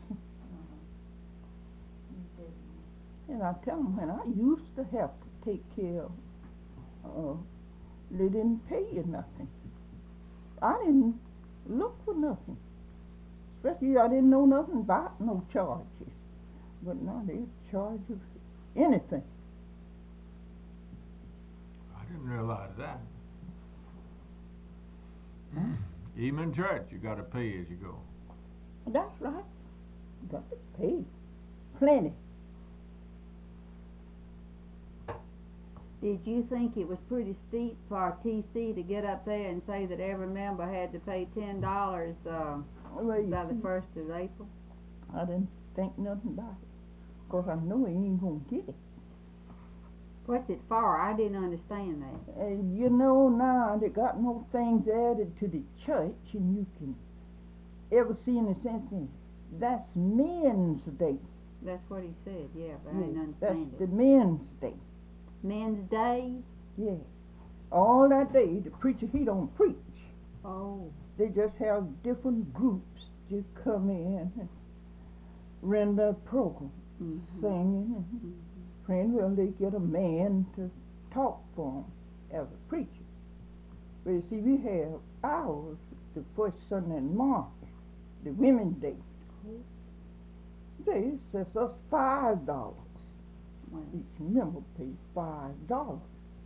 them? And I tell them, when I used to have to take care of, uh, they didn't pay you nothing. I didn't look for nothing. Especially I didn't know nothing about no charges. But now they charge you anything. I didn't realize that. Even in church, you got to pay as you go. That's right. You got to pay. Plenty. Did you think it was pretty steep for T C to get up there and say that every member had to pay ten dollars uh, Well, you by the see, first of April? I didn't think nothing about it. 'cause I know he ain't gonna get it. What's it for? I didn't understand that. And you know now they got more things added to the church and you can ever see any sense in it. That's Men's Day. That's what he said, yeah, but I Yeah, didn't that's understand the it. Men's Day. Men's Day? Yeah. All that day the preacher he don't preach. Oh. They just have different groups just come in and render a program, Mm-hmm. singing and Mm-hmm. praying. Well, they get a man to talk for them as a preacher. But you see, we have ours the first Sunday in March, the Women's Day. They says us five dollars. Well, Each member pays five dollars.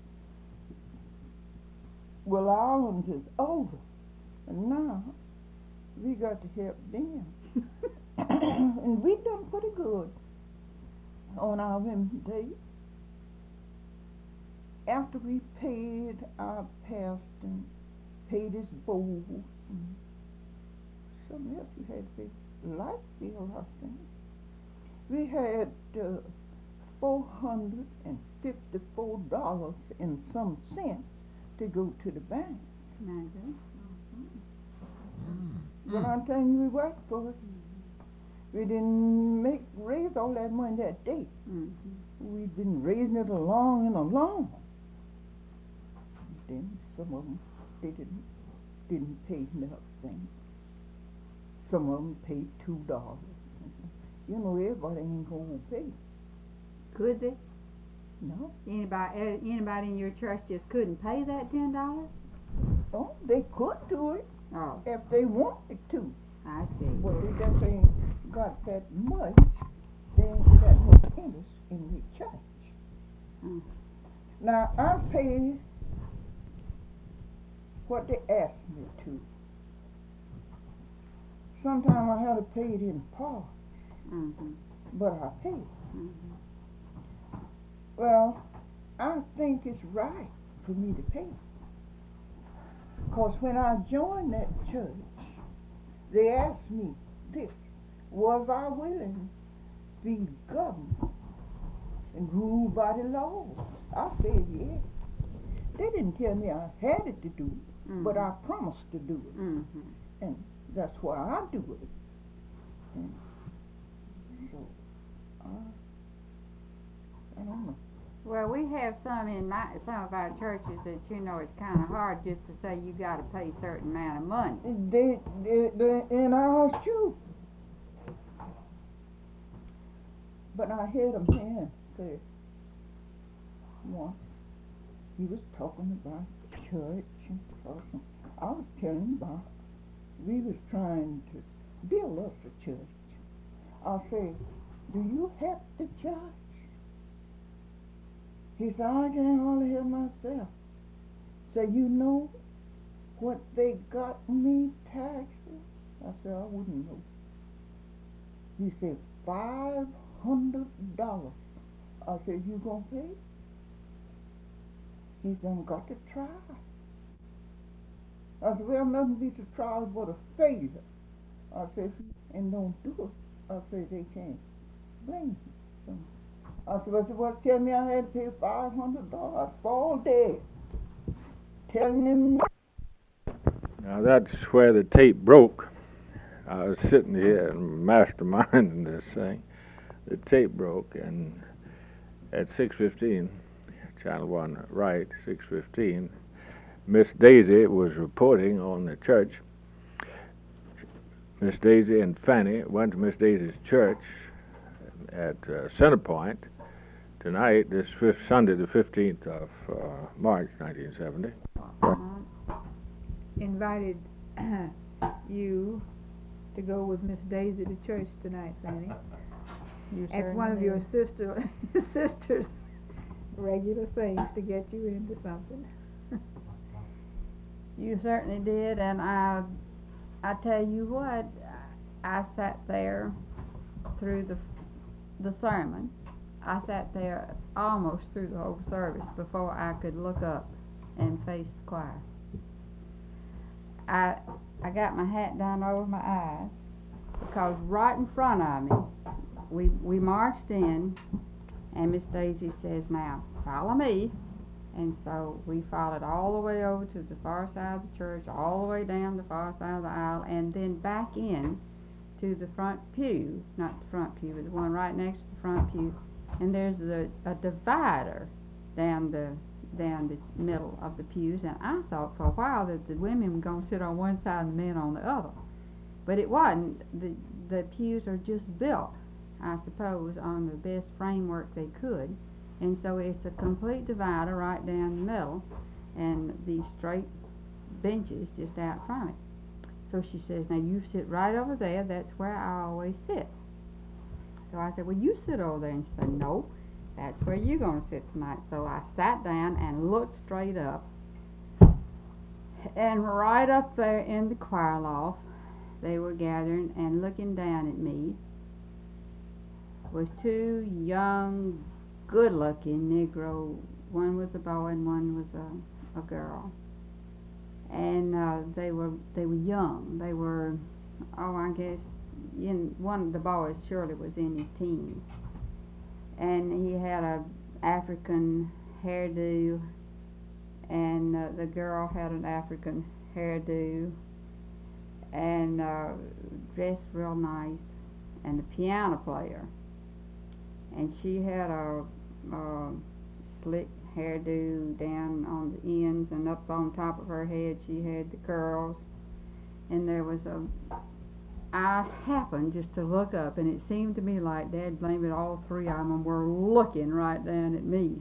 Well, ours is over, and now we got to help them. And we done pretty good on our Women's Day. After we paid our pastor and paid his bowl and something else we had to pay, light bill, I think. We had uh, four hundred and fifty-four dollars and some cents to go to the bank. now then. But I'm telling you, we worked for it. We didn't make raise all that money that day. Mm-hmm. We've been raising it along and along. Then some of them they didn't didn't pay nothing. Some of them paid two dollars. You know, everybody ain't gonna pay. Could they? No. Anybody, eh, anybody in your church just couldn't pay that ten dollars? Oh, they could do it Oh, if they wanted to. I see. But they just ain't got that much. They ain't got no interest in the church. Mm. Now I pay what they asked me to. Sometimes I had to pay it in part, Mm-hmm. but I pay. Mm-hmm. Well, I think it's right for me to pay. Because when I joined that church, they asked me this, was I willing to be governed and ruled by the law? I said yes. They didn't tell me I had it to do it, Mm-hmm. but I promised to do it. Mm-hmm. And that's why I do it. And so, I, I don't know. Well, we have some in my, some of our churches that, you know, it's kind of hard just to say you got to pay a certain amount of money. They, they, they, in ours too. But I heard a man say once, he was talking about church and stuff. And I was telling him about, we was trying to build us a church. I said, do you help the church? He said, I can't hardly help myself. Say, you know what they got me taxes? I said, I wouldn't know. He said, five hundred dollars. I said, you gonna pay? He said, I've got to try. I said, well, nothing beats a trial but a failure. I said, and don't do it. I said, they can't blame you. I said, well, well, tell me I had to pay five hundred dollars. I'd fall dead. Telling him. Now that's where the tape broke. I was sitting here and masterminding this thing. The tape broke, and at six fifteen, Channel One Right, six fifteen, Miss Daisy was reporting on the church. Miss Daisy and Fanny went to Miss Daisy's church at uh, Centerpoint tonight, this fifth, Sunday, the fifteenth of uh, March, nineteen seventy. Uh, invited you to go with Miss Daisy to church tonight, Fanny. You That's one of your sister sister's regular things to get you into something. You certainly did, and I, I tell you what, I sat there through the the sermon. I sat there almost through the whole service before I could look up and face the choir. I I got my hat down over my eyes because right in front of me we we marched in, and Miss Daisy says, "Now follow me." And so we followed all the way over to the far side of the church, all the way down the far side of the aisle, and then back in to the front pew, not the front pew, but the one right next to the front pew. And there's a, a divider down the down the middle of the pews, and I thought for a while that the women were going to sit on one side and the men on the other. But it wasn't. The, the pews are just built, I suppose, on the best framework they could. And so it's a complete divider right down the middle, and these straight benches just out front of it. So she says, "Now you sit right over there, that's where I always sit." So I said, "Well, you sit over there." And she said, "No, that's where you're going to sit tonight." So I sat down and looked straight up, and right up there in the choir loft, they were gathering and looking down at me was two young, good-looking Negro. One was a boy and one was a, a girl. And uh, they were they were young. They were, oh, I guess, in one of the boys surely was in his teens. And he had a African hairdo, and uh, the girl had an African hairdo, and uh, dressed real nice, and the piano player. And she had a, a slick hairdo down on the ends, and up on top of her head she had the curls. And there was a, I happened just to look up, and it seemed to me like Dad blamed it, all three of them were looking right down at me.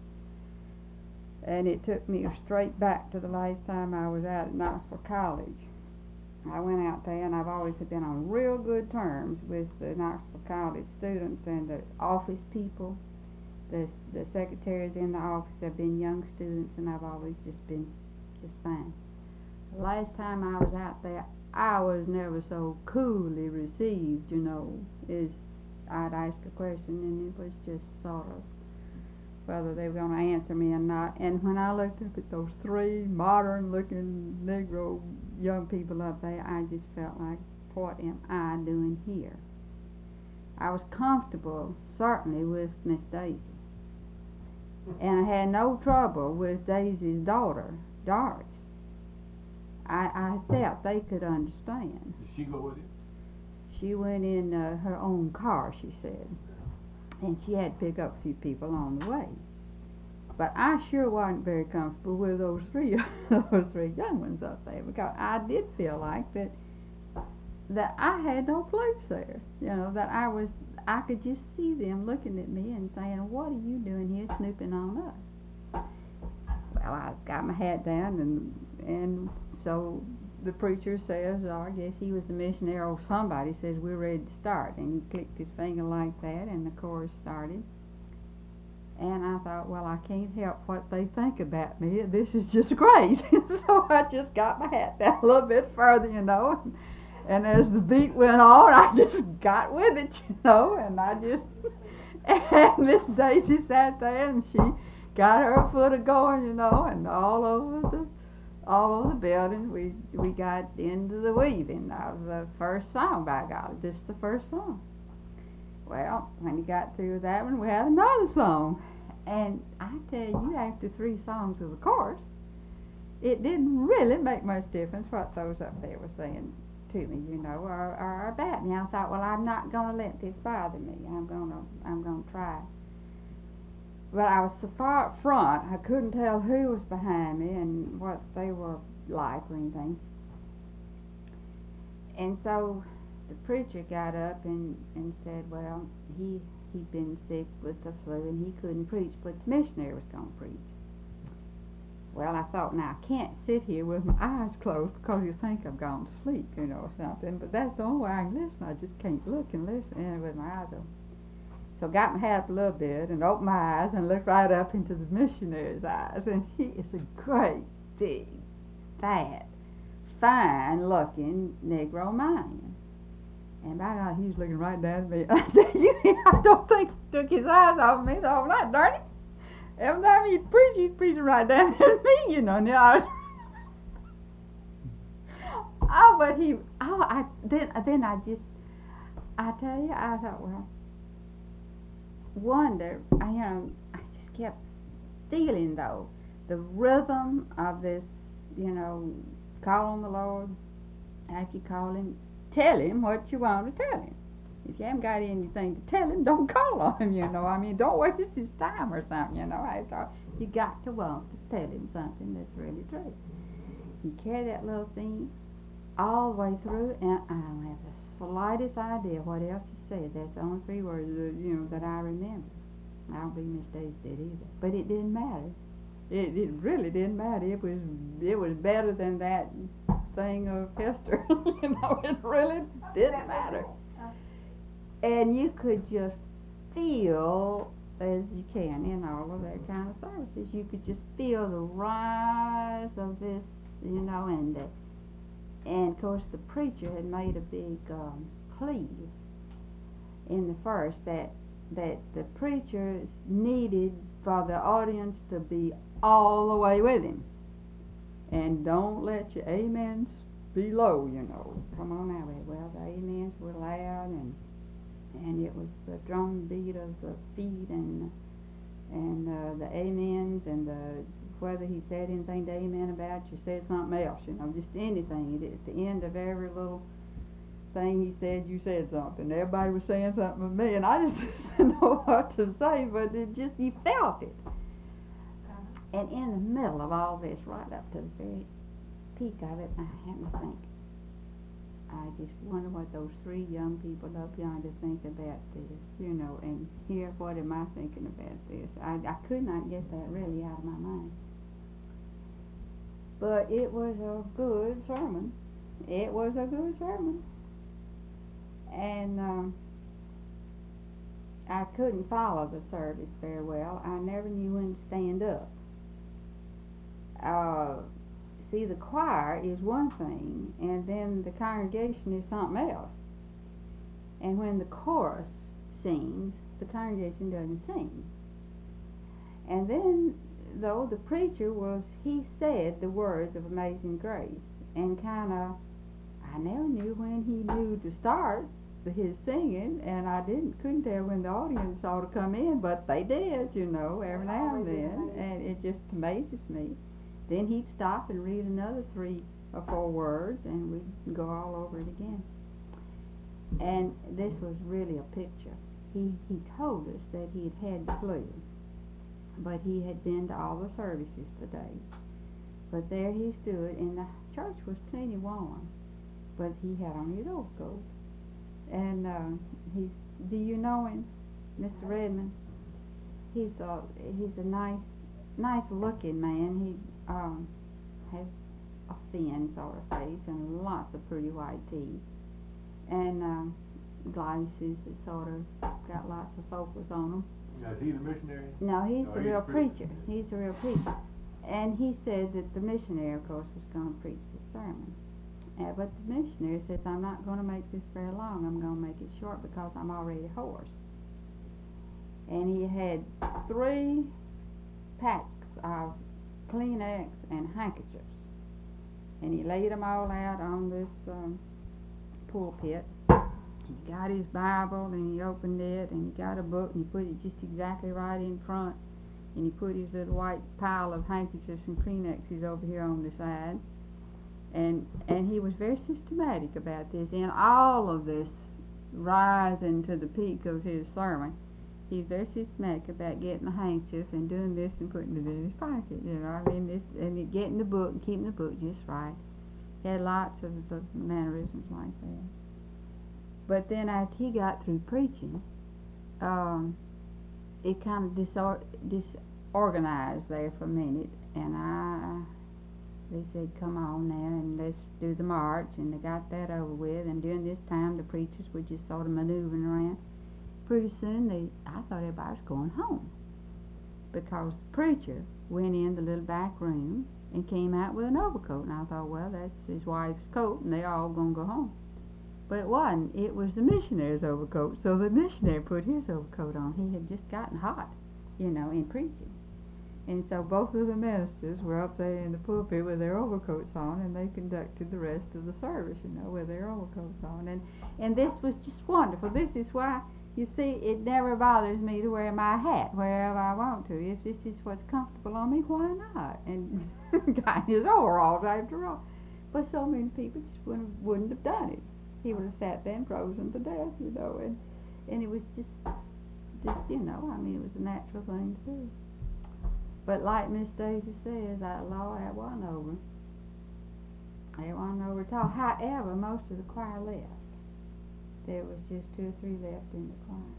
And it took me straight back to the last time I was out at Knoxville College. I went out there, and I've always been on real good terms with the Knoxville College students and the office people. The the secretaries in the office have been young students, and I've always just been just fine. The last time I was out there, I was never so coolly received, you know, as I'd ask a question, and it was just sort of whether they were going to answer me or not. And when I looked up at those three modern-looking Negro young people up there, I just felt like, what am I doing here? I was comfortable, certainly, with Miss Daisy. And I had no trouble with Daisy's daughter, Doris. I, I felt they could understand. Did she go with you? She went in uh, her own car, she said. And she had to pick up a few people on the way. But I sure wasn't very comfortable with those three those three young ones up there, because I did feel like that that I had no place there. You know, that I was I could just see them looking at me and saying, "What are you doing here snooping on us?" Well, I got my hat down, and and so the preacher says, or I guess he was the missionary or somebody, says, "We're ready to start." And he clicked his finger like that, and the chorus started. And I thought, well, I can't help what they think about me. This is just great. So I just got my hat down a little bit further, you know. And, and as the beat went on, I just got with it, you know. And I just, and Miss Daisy sat there, and she got her foot a going, you know, and all over the all over the building, we we got into the weaving. That was the first song, by golly, just the first song. Well, when you got through that one, we had another song. And I tell you, after three songs of the chorus, it didn't really make much difference what those up there were saying to me, you know, or, or about me. I thought, well, I'm not going to let this bother me. I'm going to I'm going to try. But I was so far up front, I couldn't tell who was behind me and what they were like or anything. And so the preacher got up and, and said, well, he, he'd been sick with the flu and he couldn't preach, but the missionary was going to preach. Well, I thought, now, I can't sit here with my eyes closed because you think I've gone to sleep, you know, or something. But that's the only way I can listen. I just can't look and listen with my eyes open. So I got my hat up a little bit and opened my eyes and looked right up into the missionary's eyes. And he is a great, big, fat, fine-looking Negro man. And by God, he was looking right down at me. I tell you, I don't think he took his eyes off of me the whole night, darn it. Every time he'd preach, he'd preach right down at me, you know. And I was oh, but he, oh, I, then, then I just, I tell you, I thought, well, wonder, I, you know, I just kept feeling though the rhythm of this, you know, call on the Lord. After you call him, tell him what you want to tell him. If you haven't got anything to tell him, don't call on him, you know. I mean, don't waste his time or something, you know. I thought you got to want to tell him something that's really true. You carry that little thing all the way through, and I don't have the slightest idea what else you said. That's the only three words, that, you know, that I remember. I don't believe Miss Daisy did either, but it didn't matter. It it really didn't matter. It was it was better than that thing of Hester. You know, it really didn't matter. And you could just feel, as you can in all of that kind of services, you could just feel the rise of this, you know, and the, and of course the preacher had made a big um, plea in the first that that the preacher needed for the audience to be all the way with him, and don't let your amens be low, you know. Come on now, well the amens were loud, and and it was the drum beat of the feet, and and uh, the amens, and the whether he said anything to amen about, you said something else, you know, just anything. At the end of every little thing he said, you said something. Everybody was saying something with me, and I just didn't know what to say, but it just, you felt it. And in the middle of all this, right up to the very peak of it, I happened to think, I just wonder what those three young people up yonder think about this, you know, and here, what am I thinking about this? I, I could not get that really out of my mind. But it was a good sermon. It was a good sermon. And um, I couldn't follow the service very well. I never knew when to stand up. Uh, see, the choir is one thing, and then the congregation is something else. And when the chorus sings, the congregation doesn't sing. And then, though, the preacher was, he said the words of Amazing Grace, and kind of, I never knew when he knew to start his singing, and I didn't couldn't tell when the audience ought to come in, but they did, you know, every now and then, and it just amazes me. Then he'd stop and read another three or four words, and we'd go all over it again. And this was really a picture. He he told us that he had had the flu, but he had been to all the services today. But there he stood, and the church was plenty warm, but he had on his overcoat. And uh, he's, do you know him, Mister Redmond? He's a he's a nice, nice looking man. He um, has a thin sort of face and lots of pretty white teeth, and um, glasses that sort of got lots of focus on them. Now, is he the missionary? No, he's No, the he's real a preacher. preacher. He's the real preacher. And he said that the missionary, of course, was going to preach the sermon. Uh, but the missionary says, I'm not going to make this very long. I'm going to make it short because I'm already hoarse. And he had three packs of Kleenex and handkerchiefs. And he laid them all out on this um, pulpit. He got his Bible, and he opened it, and he got a book, and he put it just exactly right in front. And he put his little white pile of handkerchiefs and Kleenexes over here on the side. And and he was very systematic about this. In all of this rising to the peak of his sermon, he's very systematic about getting the handkerchief and doing this and putting it in his pocket. You know, I mean, this and getting the book and keeping the book just right. He had lots of, of mannerisms like that. But then after he got through preaching, um, it kind of disor- disorganized there for a minute, and I. They said, come on now, and let's do the march, and they got that over with, and during this time the preachers were just sort of maneuvering around. Pretty soon, they, I thought everybody was going home, because the preacher went in the little back room and came out with an overcoat, and I thought, well, that's his wife's coat, and they're all going to go home. But it wasn't. It was the missionary's overcoat, so the missionary put his overcoat on. He had just gotten hot, you know, in preaching. And so both of the ministers were up there in the pulpit with their overcoats on, and they conducted the rest of the service, you know, with their overcoats on. And and this was just wonderful. This is why You see, it never bothers me to wear my hat wherever I want to. If this is what's comfortable on me, why not? And got his overalls after all. But so many people just wouldn't, wouldn't have done it. He would have sat there and frozen to death, you know, and and it was just, just you know, I mean, it was a natural thing to do. But like Miss Daisy says, that law, that wasn't over. It wasn't over at all. However, most of the choir left. There was just two or three left in the choir.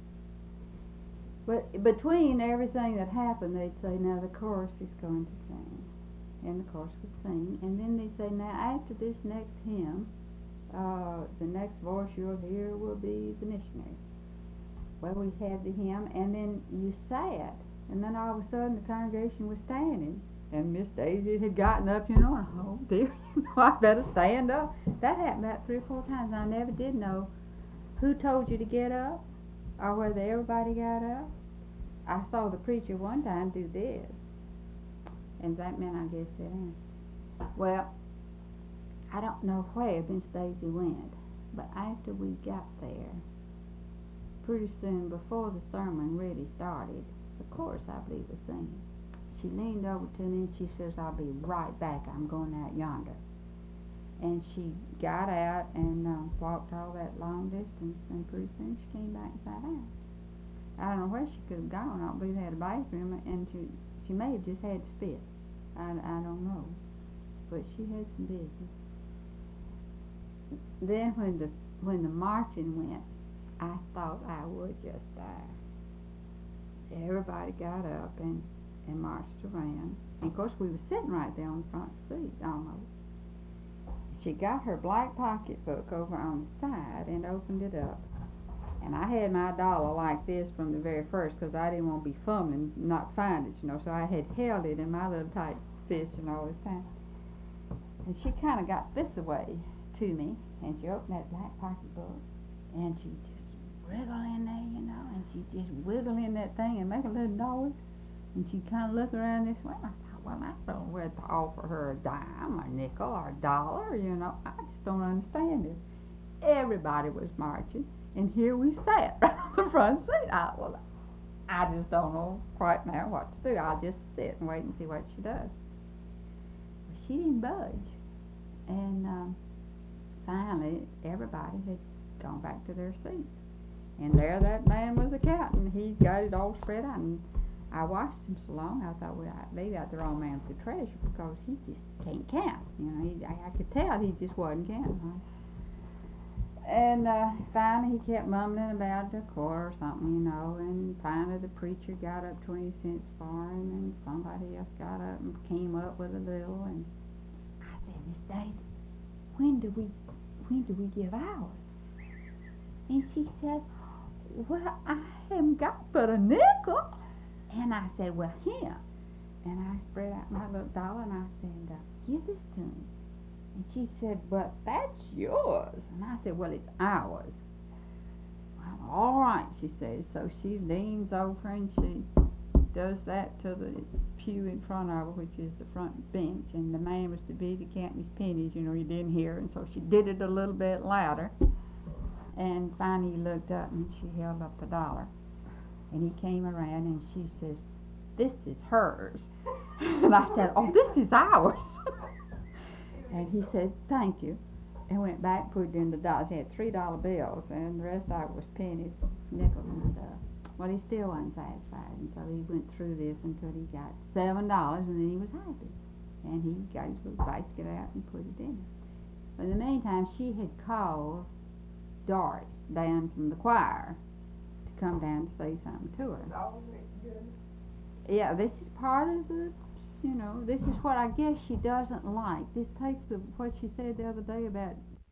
But between everything that happened, they'd say, now the chorus is going to sing. And the chorus would sing. And then they'd say, now after this next hymn, uh, the next voice you'll hear will be the missionary. Well, we had the hymn, and then you sat. And then all of a sudden the congregation was standing. And Miss Daisy had gotten up, you know, and oh dear, you know, I better stand up. That happened about three or four times. I never did know who told you to get up or whether everybody got up. I saw the preacher one time do this, and that meant, I guess, sit down. Well, I don't know where Miss Daisy went, but after we got there, pretty soon before the sermon really started, the chorus, I believe, was singing. She leaned over to me and she says, I'll be right back. I'm going out yonder. And she got out and uh, walked all that long distance, and pretty soon she came back and sat down. I don't know where she could have gone. I don't believe they had a bathroom, and she she may have just had to spit. I, I don't know. But she had some business. Then when the when the marching went, I thought I would just die. Everybody got up and and marched around. And of course we were sitting right there on the front seat almost. She got her black pocketbook over on the side and opened it up. And I had my dollar like this from the very first, because I didn't want to be fumbling, not find it, you know. So I had held it in my little tight fist and all this time. And she kind of got this away to me, and she opened that black pocketbook, and she just wriggle in there, you know, and she just wiggle in that thing and make a little noise. And she kind of looked around this way, and I thought, well, I don't know whether to offer her a dime, or a nickel, or a dollar, you know. I just don't understand it. Everybody was marching, and here we sat right on the front seat. I, well, I just don't know quite now what to do. I'll just sit and wait and see what she does. Well, she didn't budge. And um, finally, everybody had gone back to their seats. And there that man was a counting. He got it all spread out, and I watched him so long, I thought, well, maybe the wrong man with the treasure, because he just can't count. You know, he, I, I could tell he just wasn't counting. Huh? And uh, finally he kept mumbling about the quarter or something, you know, and finally the preacher got up twenty cents for him, and somebody else got up and came up with a little, and I said, Miss Daisy, when do we, when do we give ours? And she said, well, I haven't got but a nickel. And I said, well, here. And I spread out my little dollar, and I said, uh, give this to me. And she said, but that's yours. And I said, well, it's ours. Well, all right, she says. So she leans over and she does that to the pew in front of her, which is the front bench. And the man was to be the counting his pennies, you know, he didn't hear. And so she did it a little bit louder. And finally he looked up and she held up the dollar. And he came around and she says, this is hers. And I said, oh, this is ours. And he said, thank you. And went back and put it in the dollars. He had three dollar bills, and the rest of it was pennies, nickels and stuff. Well, he still wasn't satisfied, and so he went through this until he got seven dollars, and then he was happy. And he got his little basket out and put it in it. But in the meantime, she had called Doris down from the choir to come down to say something to her. Yeah, this is part of the, you know, this is what I guess she doesn't like. This takes the, what she said the other day about